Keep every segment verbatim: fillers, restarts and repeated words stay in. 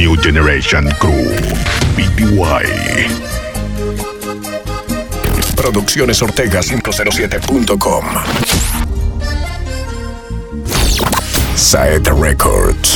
New Generation Crew, B T Y. Producciones Ortega cinco cero siete punto com. Saeta Records.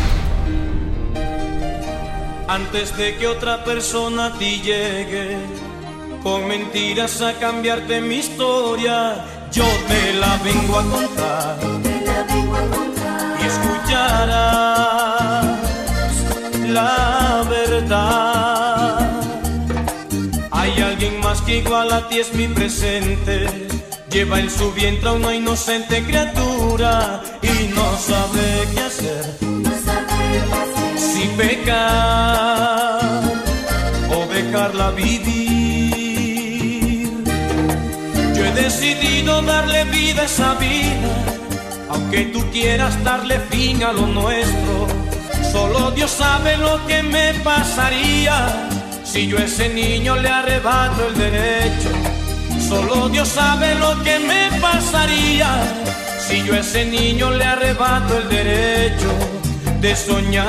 Antes de que otra persona a ti llegue con mentiras a cambiarte mi historia, yo te la vengo a contar, te la vengo a contar y escucharás la verdad. Hay alguien más que igual a ti es mi presente, lleva en su vientre a una inocente criatura y no sabe qué hacer, no sabe qué hacer. Si pecar o dejarla vivir. Yo he decidido darle vida a esa vida, aunque tú quieras darle fin a lo nuestro. Solo Dios sabe lo que me pasaría si yo a ese niño le arrebato el derecho. Solo Dios sabe lo que me pasaría si yo a ese niño le arrebato el derecho de soñar,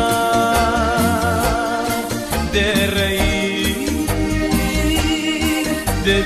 de reír, de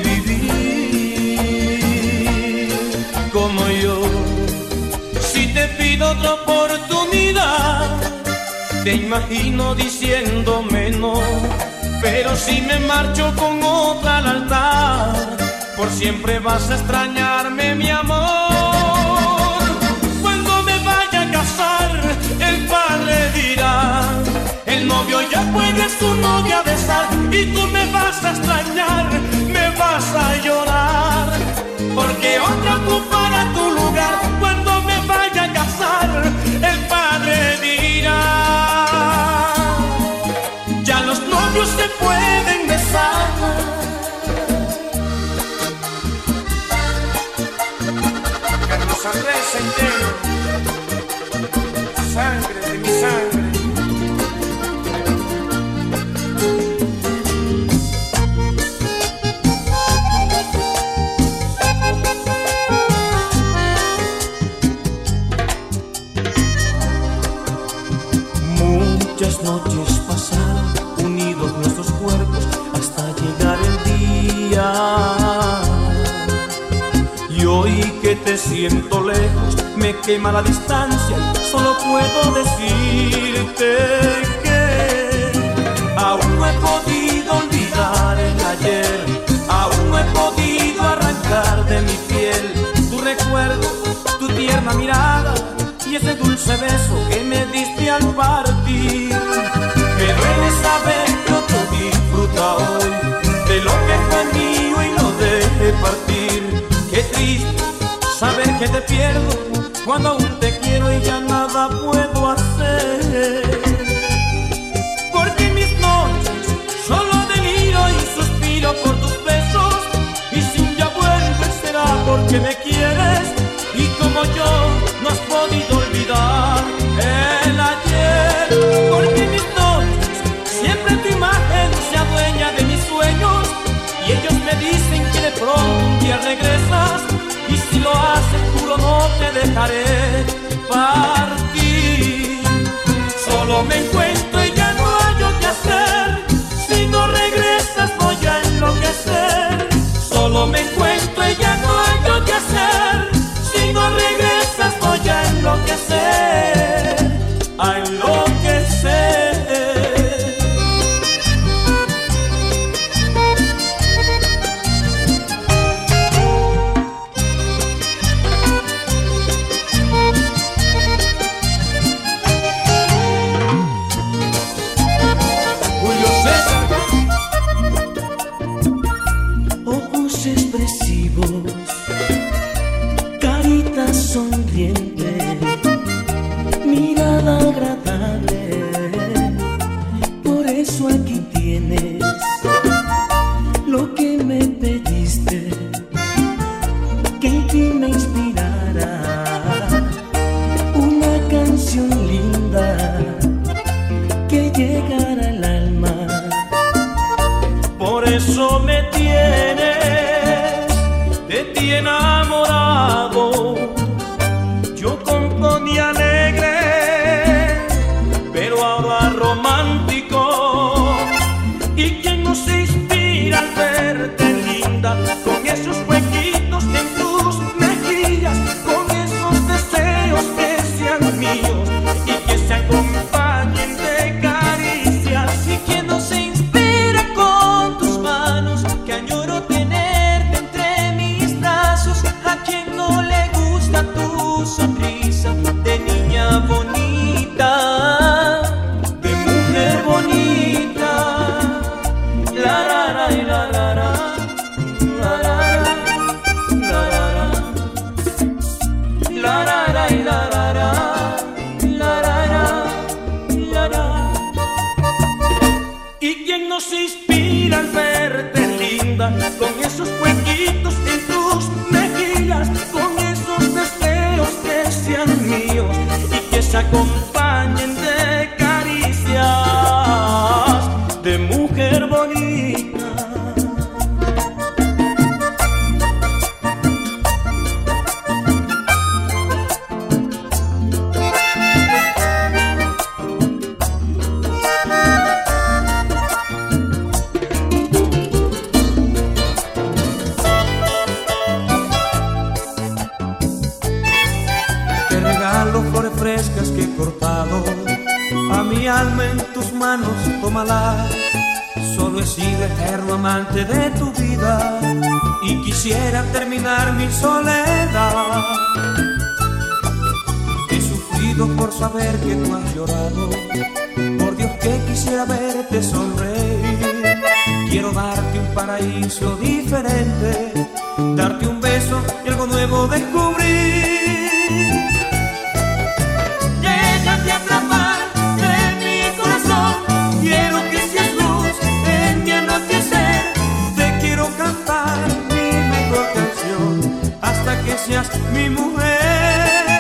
vivir como yo. Si te pido otra oportunidad, te imagino diciéndome no, pero si me marcho con otra al altar, por siempre vas a extrañarme, mi amor. Cuando me vaya a casar, el padre dirá, el novio ya puede su novia besar, y tú me vas a extrañar, me vas a llorar, porque otra ocupará tu lugar. Cuando me vaya a casar, el padre dirá, ya los novios se pueden besar. Carlos Andrés Centeno, sangre de mi sangre. Muchas noches pasaron unidos nuestros cuerpos hasta llegar el día. Y hoy que te siento lejos, me quema la distancia, solo puedo decirte que aún no he podido olvidar el ayer, aún no he podido arrancar de mi piel tu recuerdo, tu tierna mirada y ese dulce beso que me diste al partir. Me duele saber que otro disfruta hoy de lo que fue mío y lo dejé partir. Qué triste saber que te pierdo cuando aún te quiero y ya nada puedo hacer. Porque en mis noches solo deliro y suspiro por tus besos, y si un día vuelves será porque me quieres y como yo no has podido olvidar el ayer. Porque en mis noches siempre tu imagen se adueña de mis sueños, y ellos me dicen que de pronto un día regresas, y si lo haces juro no te dejaré partir. Solo me encuentro y ya no hallo qué hacer, si no regresas voy a enloquecer. Solo me encuentro y ya no hallo qué hacer, si no regresas voy a enloquecer, a enloquecer. Julio César. Ojos expresivos, carita sonriente, mirada agradable, por eso aquí tienes lo que me pediste, que en ti me inspirara una canción linda que llegara al alma. Por eso me tienes de ti enamorado, yo con y alegre acompañen de caricias de mujer bonita. Flores frescas que he cortado, a mi alma en tus manos, tómala. Solo he sido eterno amante de tu vida y quisiera terminar mi soledad. He sufrido por saber que tú has llorado, por Dios que quisiera verte sonreír. Quiero darte un paraíso diferente, darte un beso y algo nuevo descubrir. Atrapar en mi corazón, quiero que seas luz en mi anochecer. Te quiero cantar mi mejor canción hasta que seas mi mujer.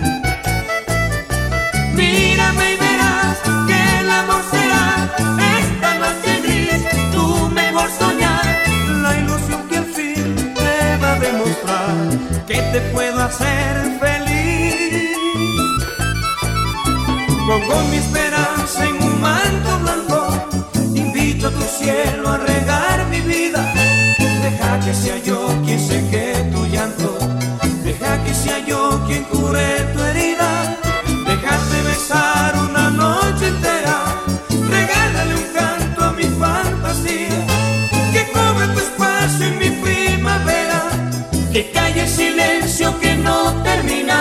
Mírame y verás que el amor será esta noche gris, tu mejor soñar, la ilusión que al fin te va a demostrar que te puedo hacer feliz. Pongo mi esperanza en un manto blanco, invito a tu cielo a regar mi vida. Deja que sea yo quien seque tu llanto, deja que sea yo quien cure tu herida. Déjate besar una noche entera, regálale un canto a mi fantasía, que cobre tu espacio en mi primavera, que calle el silencio que no termina.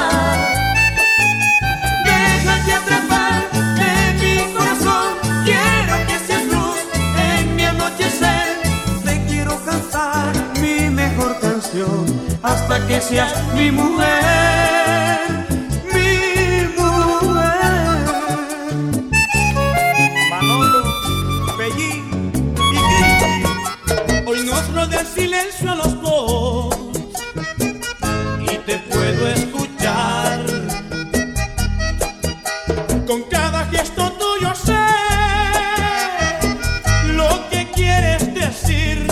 Hasta que seas mi mujer, mi mujer. Manolo, Bellín y Cristi, hoy nos rodea el silencio a los dos y te puedo escuchar. Con cada gesto tuyo sé lo que quieres decir.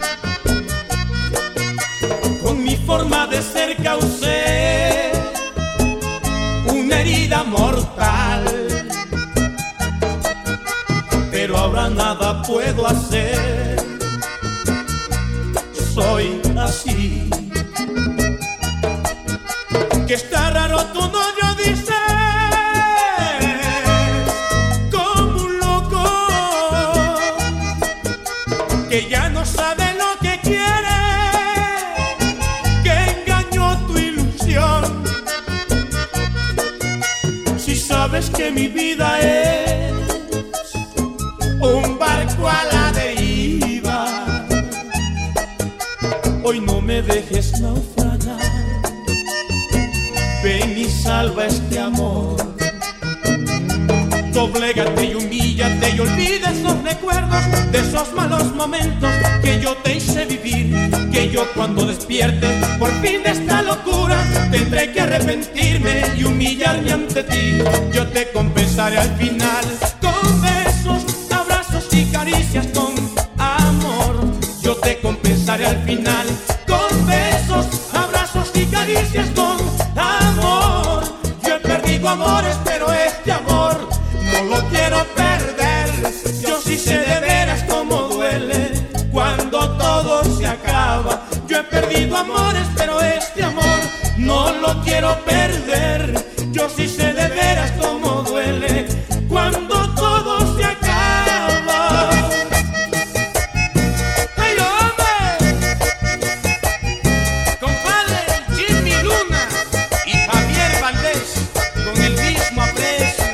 Forma de ser causé una herida mortal, pero ahora nada puedo hacer. Soy así. Que está raro tu novio, dice, como un loco, que ya no sabe lo que quiere. Sabes que mi vida es un barco a la deriva. Hoy no me dejes naufragar, ven y salva este amor. Doblégate y humíllate y olvida esos recuerdos de esos malos momentos que yo te hice vivir. Que yo cuando despierte por fin de esta locura tendré que arrepentirme y humillarme ante ti. Yo te compensaré al final con besos, abrazos y caricias con amor. Yo te compensaré al final con besos, abrazos y caricias con amor. Yo he perdido amores, pero este amor no lo quiero perder. Yo sí sé de veras cómo duele cuando todo se acaba. Yo he perdido amores, pero este amor no lo quiero perder. Yo sí sé de veras cómo duele cuando todo se acaba. ¡Ay, hombre! Compadre Jimmy Luna y Javier Valdés con el mismo aprecio.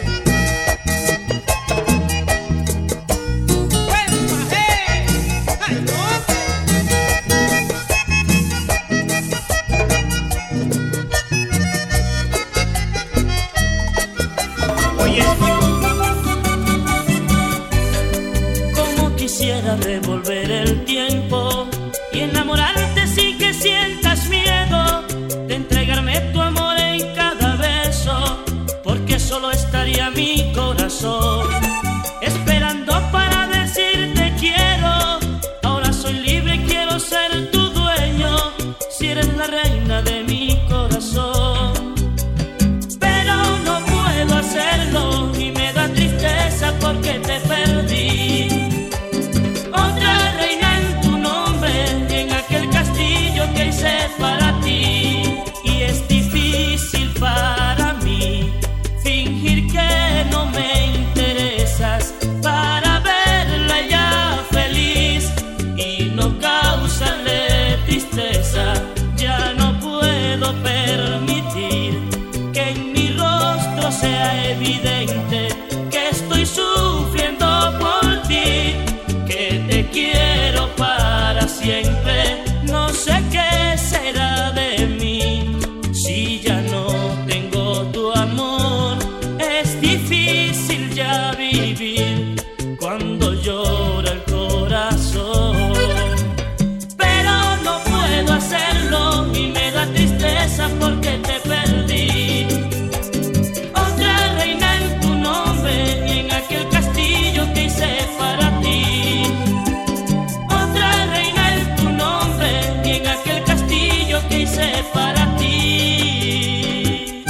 evidente que estoy sufriendo por ti, que te quiero para siempre. No sé qué será de mí si ya no tengo tu amor. Es difícil ya vivir cuando llora el corazón, pero no puedo hacerlo y me da tristeza porque te perdí. Otra reina en tu nombre y en aquel castillo que hice para ti. Otra reina en tu nombre y en aquel castillo que hice para ti.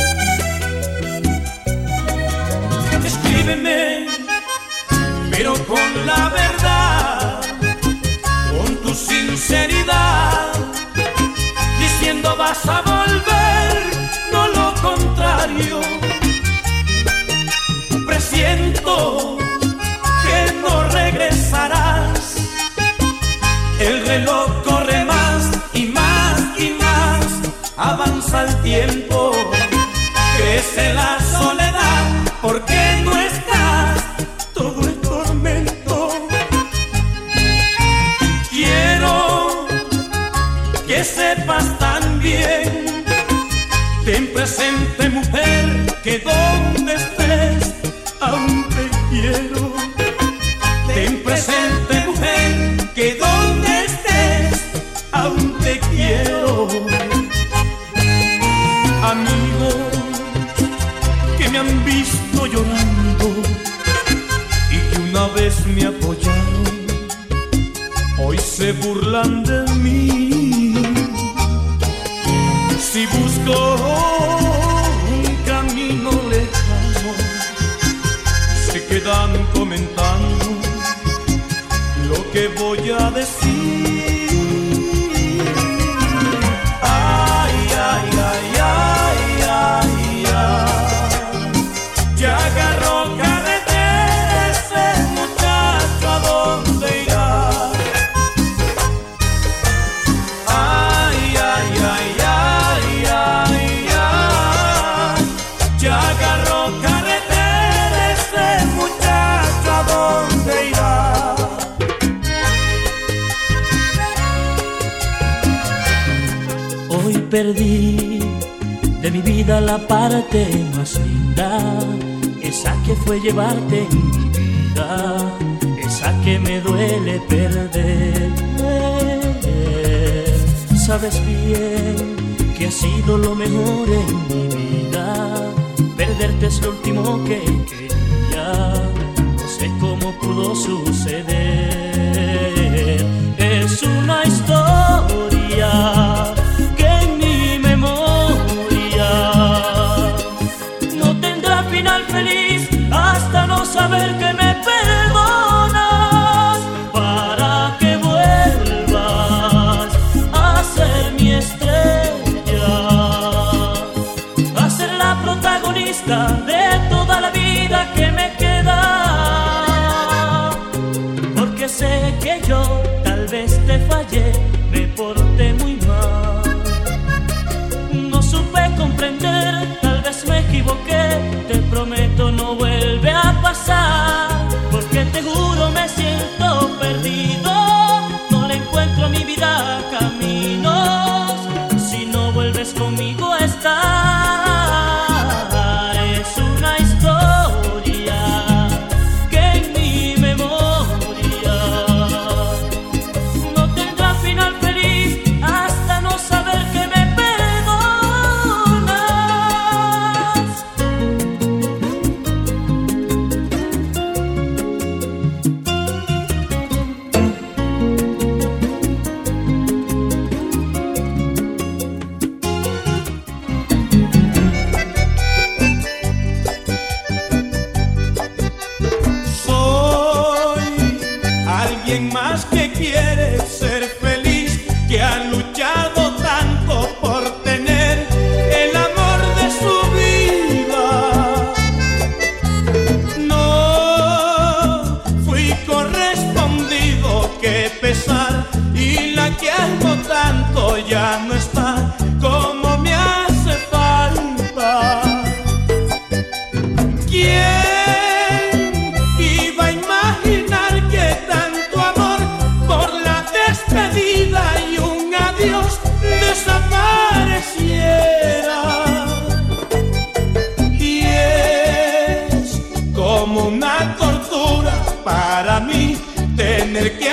Escríbeme, pero con la verdad, con tu sinceridad, diciendo vas a volver, no lo contrario. Presiento que no regresarás. El reloj corre más y más y más, avanza el tiempo, crece la soledad, porque no estás, todo es tormento. Quiero que sepas también, ten presente mujer, que donde estés aún te quiero. Ten presente mujer, que donde estés aún te quiero. Amigos que me han visto llorando y que una vez me apoyaron, hoy se burlan de mí. Si busco un camino lejano, se quedan comentando lo que voy a decir. Ay, ay, ay, ay, ay, ay. Ya agarró carretera ese muchacho, ¿a dónde irá? Ay, ay, ay, ay, ay, ay. Ya agarró carretera ese muchacho, ¿a dónde irá? Hoy perdí de mi vida la parte más linda, esa que fue llevarte en mi vida, esa que me duele perder. Sabes bien que ha sido lo mejor en mi vida, perderte es lo último que quería. No sé cómo pudo suceder, es una historia que en mi memoria no tendrá final feliz hasta no saber que me perdonas, para que vuelvas a ser mi estrella, a ser la protagonista de toda la vida que me queda. Porque sé que yo tal vez te fallé, me porté muy mal, no supe comprender, tal vez me equivoqué. Te prometo no vuelve a pasar, porque te juro me siento perdido, no le encuentro a mi vida caminos, si no vuelves conmigo a estar. Es un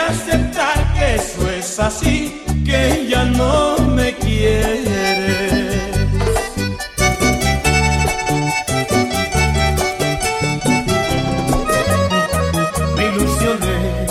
aceptar que eso es así, que ya no me quieres. Me ilusioné,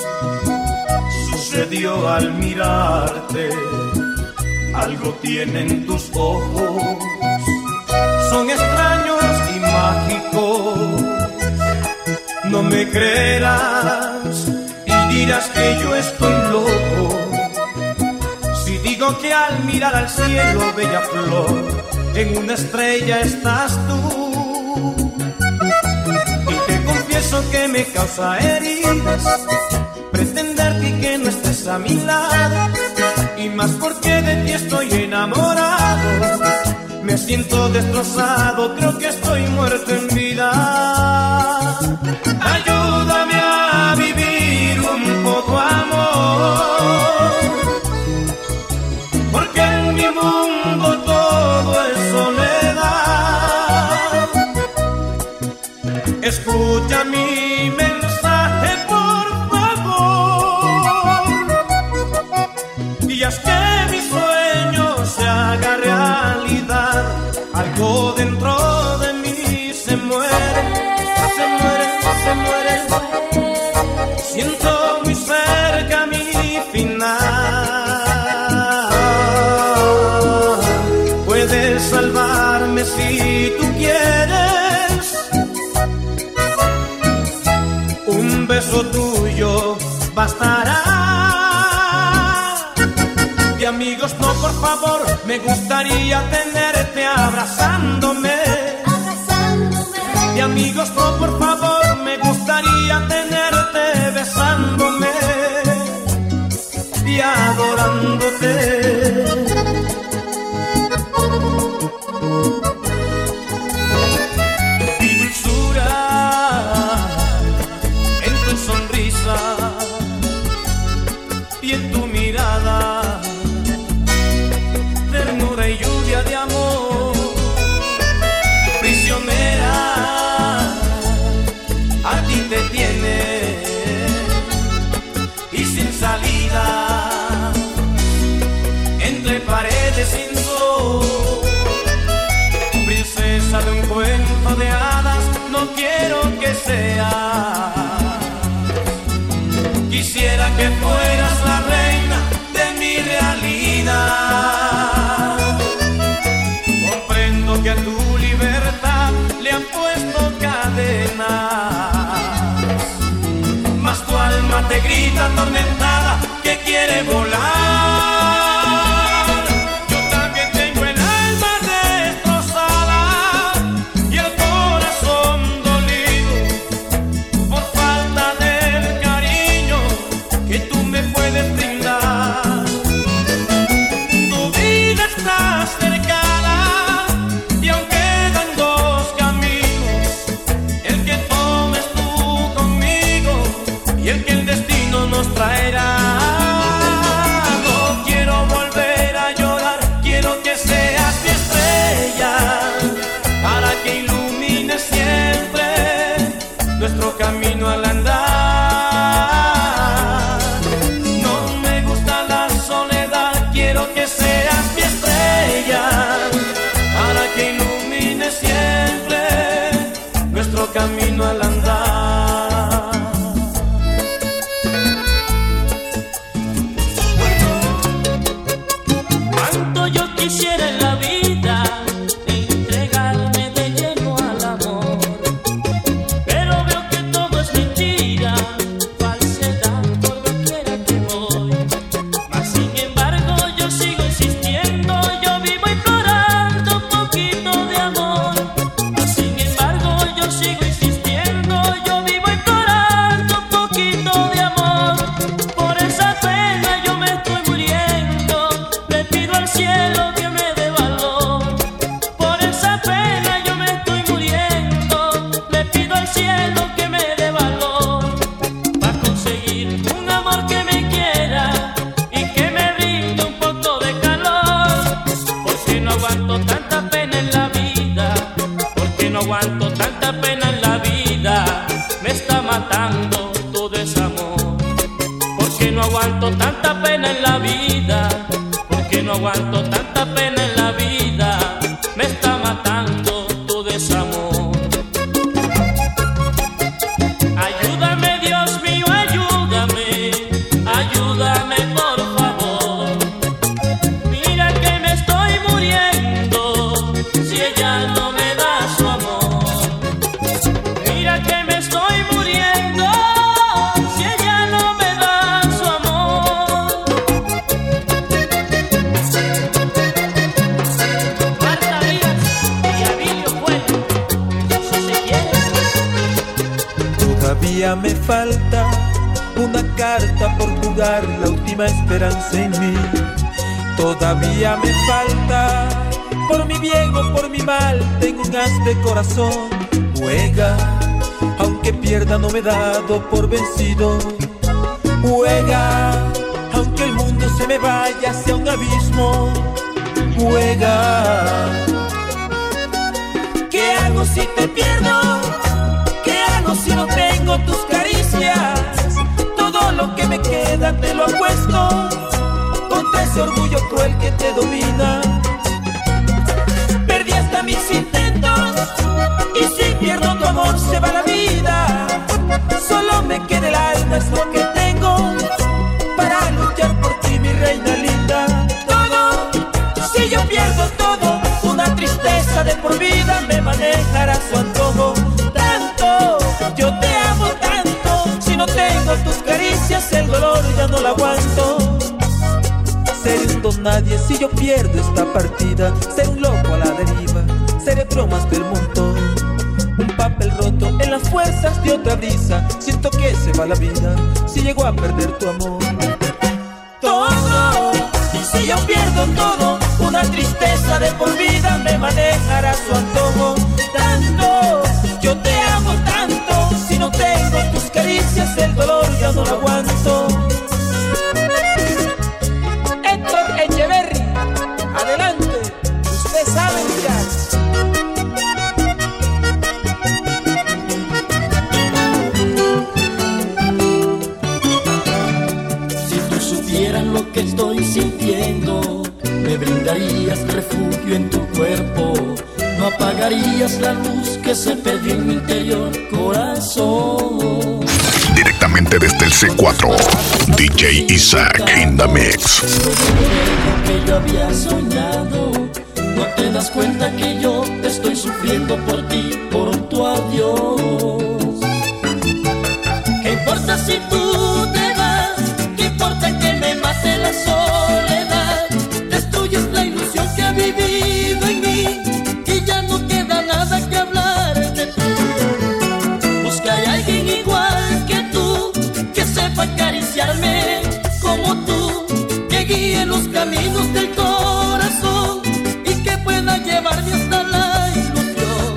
sucedió al mirarte, algo tienen tus ojos, son extraños y mágicos. No me creerás y dirás que yo estoy loco si digo que al mirar al cielo, bella flor, en una estrella estás tú. Y te confieso que me causa heridas pretenderte y que no estés a mi lado, y más porque de ti estoy enamorado. Me siento destrozado, creo que estoy muerto en vida. Ayúdame a vivir un poco, amor, porque en mi mundo todo es soledad. Escucha mi mensaje, por favor, y haz que mi sueño se haga realidad. Algo dentro de mí se muere, se muere, se muere. Siento muy cerca mi final. Puedes salvarme si tú quieres. Un beso tuyo bastará. De amigos no, por favor, me gustaría tenerte abrazándome. De amigos no, por favor, me gustaría tenerte besándome y adorándote. Mi dulzura en tu sonrisa y en tu mirada, ternura y lluvia de amor. Prisionera, a ti te tiene y sin salida, entre paredes sin sol. Princesa de un cuento de hadas, no quiero que seas. Quisiera que fueras la reina de mi realidad. Comprendo que a tu libertad le han puesto cadenas, mas tu alma te grita atormentada que quiere volar. Yo también tengo el alma destrozada y el corazón dolido por falta del cariño que tú me puedes brindar. Tu vida está cercana y aunque quedan dos caminos, el que tomes tú conmigo y el que el destino nos traerá. No quiero volver a llorar, quiero que seas mi estrella para que ilumine siempre nuestro camino al andar. No me gusta la soledad, quiero que seas mi estrella para que ilumine siempre nuestro camino al andar. Cuánto yo quisiera en la vida entregarme de lleno al amor, pero veo que todo es mentira, falsedad por doquiera que voy. Mas sin embargo yo sigo insistiendo, yo vivo implorando un poquito de amor. Mas sin embargo yo sigo insistiendo, yo vivo implorando un poquito de amor. Por esa pena yo me estoy muriendo, le pido al cielo que me dé valor. Por esa pena yo me estoy muriendo, le pido al cielo que me dé valor, para conseguir un amor que me quiera y que me brinde un poco de calor. Porque no aguanto tanta pena en la vida, porque no aguanto tanta pena en la vida, me está matando todo ese amor. pena en la vida, porque no aguanto tanta pena en la vida, me está matando tu desamor. Ayúdame, Dios mío, ayúdame, ayúdame por favor. Mira que me estoy muriendo si ella no me da su amor. Mira que me estoy muriendo si ella no me da su amor. Marta Díaz y Abilio Pueblo, si se quiere. Todavía me falta una carta por jugar la última esperanza en mí. Todavía me falta, por mi bien o por mi mal, tengo un as de corazón. Juega, aunque pierda no me he dado por vencido. Juega, aunque el mundo se me vaya hacia un abismo. Juega. ¿Qué hago si te pierdo? ¿Qué hago si no tengo tus caricias? Todo lo que me queda te lo apuesto contra ese orgullo cruel que te domina. Perdí hasta mis intentos y si pierdo tu amor se va la vida. Solo me queda el alma, es lo que tengo para luchar por ti, mi reina linda. Todo, si yo pierdo todo, una tristeza de por vida me manejará su antojo. Tanto, yo te amo tanto, si no tengo tus caricias el dolor ya no lo aguanto. Seré un don nadie si yo pierdo esta partida. Seré un loco a la deriva, seré bromas del montón. Un papel roto en las fuerzas de otra brisa. Siento que se va la vida si llego a perder tu amor. Todo, y si yo pierdo todo, una tristeza de por vida me manejará su antojo. Tanto, yo te amo tanto, si no tengo tus caricias el dolor ya no lo aguanto. Héctor Echeverry, adelante, usted sabe ya. Si tú supieras lo que estoy sintiendo, me brindarías refugio en tu cuerpo. No apagarías la luz que se perdió en mi interior, corazón. Directamente desde el C cuatro, D J Isaac in the mix. Lo que yo había soñado, no te das cuenta que yo estoy sufriendo por ti, por tu adiós. ¿Qué importa si tú te vas? ¿Qué importa que me mate la soledad? Destruyes la ilusión que ha vivido en mí y ya no queda nada que hablar de ti. Busca a alguien igual que tú, que sepa acariciarme como tú, que guíe los caminos del corazón y que pueda llevarme hasta la ilusión.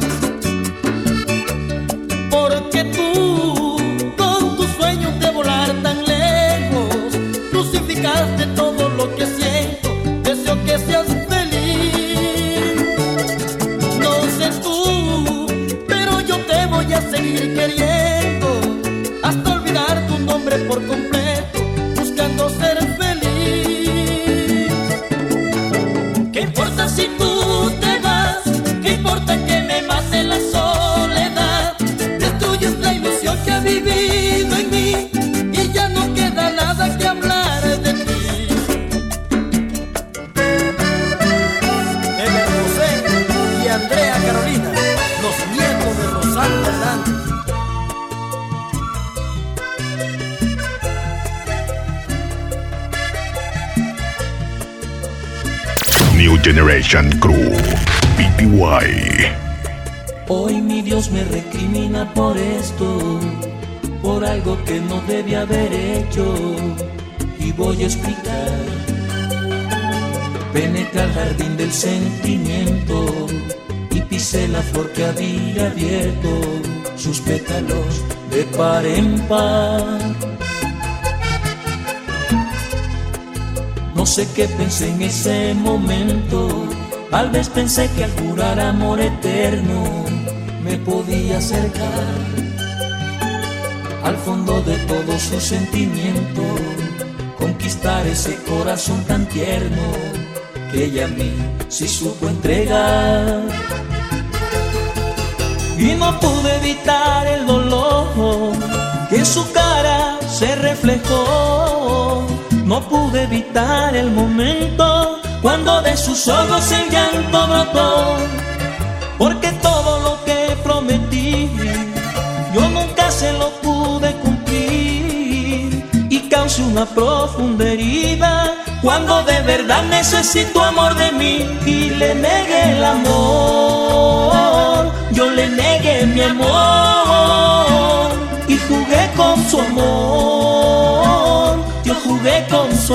Porque tú, con tus sueños de volar tan lejos, crucificaste todo lo que siento. Deseo que seas feliz. No sé tú, pero yo te voy a seguir queriendo hasta olvidar tu nombre por completo, buscando ser feliz. ¿Qué importa si tú te vas? ¿Qué importa que me mate la soledad? Destruyes la ilusión que ha vivido en mí y ya no queda nada que hablar de ti. Ever José y Andrea Carolina, los nietos de Rosalba Hernández. New Generation Crew, B T Y. Hoy mi Dios me recrimina por esto, por algo que no debe haber hecho, y voy a explicar. Penetré al jardín del sentimiento y pisé la flor que había abierto sus pétalos de par en par. No sé qué pensé en ese momento, tal vez pensé que al jurar amor eterno me podía acercar al fondo de todo su sentimiento, conquistar ese corazón tan tierno que ella a mí sí supo entregar. Y no pude evitar el dolor que en su cara se reflejó. No pude evitar el momento cuando de sus ojos el llanto brotó. Porque todo lo que prometí yo nunca se lo pude cumplir, y causé una profunda herida cuando de verdad necesito amor de mí. Y le negué el amor, yo le negué mi amor, y jugué con su amor, yo jugué con su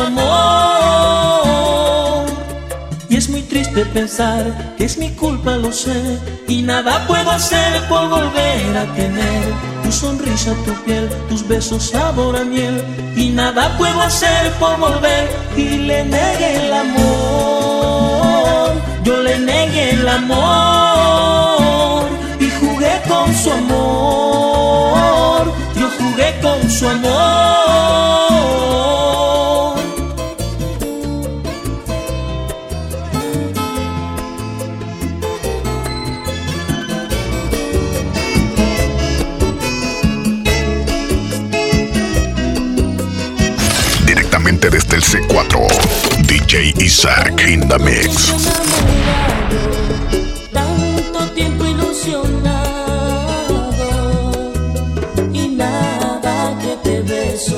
amor. Y es muy triste pensar que es mi culpa, lo sé, y nada puedo hacer por volver a tener tu sonrisa, tu piel, tus besos sabor a miel. Y nada puedo hacer por volver. Y le negué el amor, yo le negué el amor, y jugué con su amor, yo jugué con su amor. Desde el C cuatro, D J Isaac in the mix. Tanto tiempo ilusionado y nada que te beso.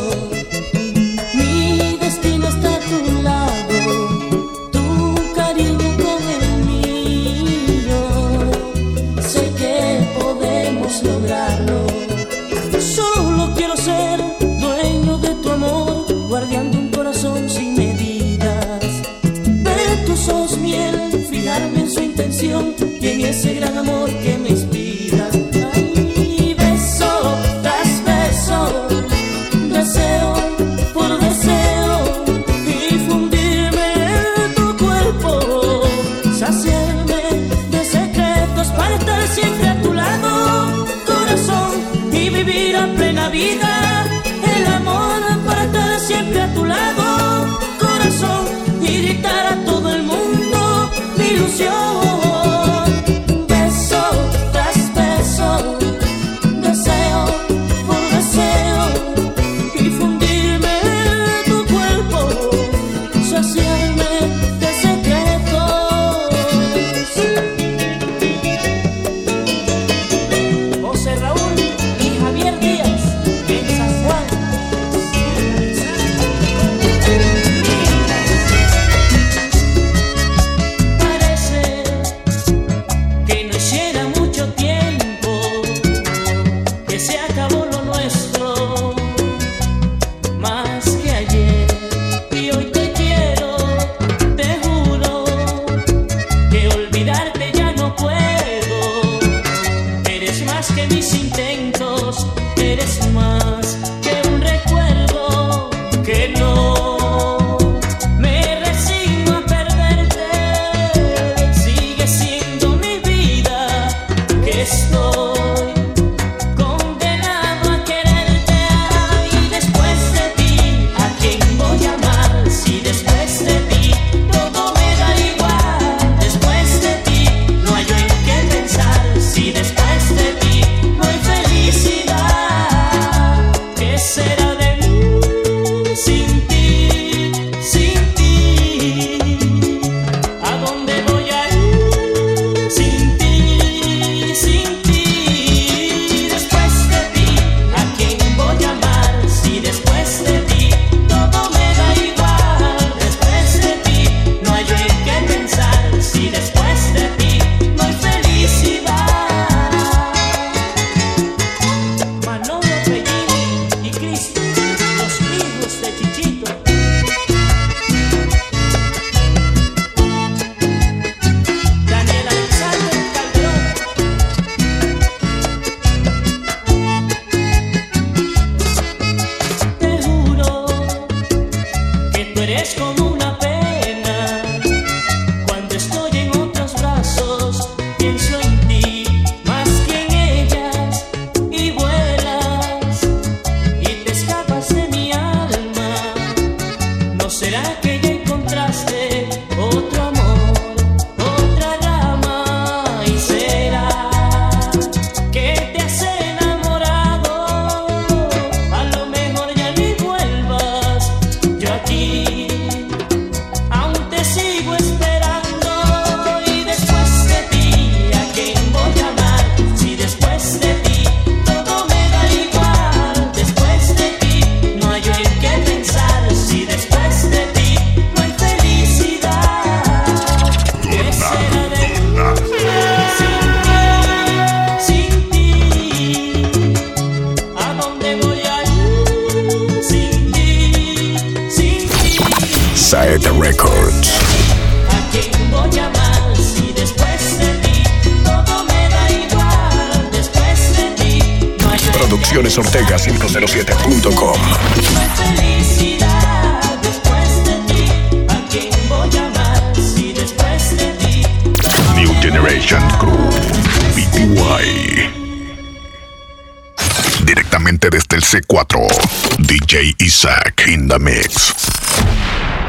Mi destino está a tu lado, tu cariño con el mío. Sé que podemos lograrlo. Solo quiero ser dueño de tu amor, guardián de un corazón sin medidas. Ver tus ojos miel, fijarme en su intención y en ese gran amor que me inspira. Ay, beso tras beso, deseo por deseo, y fundirme en tu cuerpo, saciarme de secretos para estar siempre a tu lado, corazón, y vivir a plena vida el amor para estar siempre a tu lado, corazón, y gritar a todo el mundo mi ilusión. Beso tras beso, deseo por deseo, y fundirme en tu cuerpo, saciarme de secretos. José Raúl y Javier Díaz en San Juan. ¿A dónde voy a ir sin ti, sin ti? Producciones Ortega cinco cero siete punto com. Felicidad después de ti. ¿A quién voy a amar si después de ti? New Generation Crew, B T Y. Directamente desde el C cuatro, D J Isaac in the mix.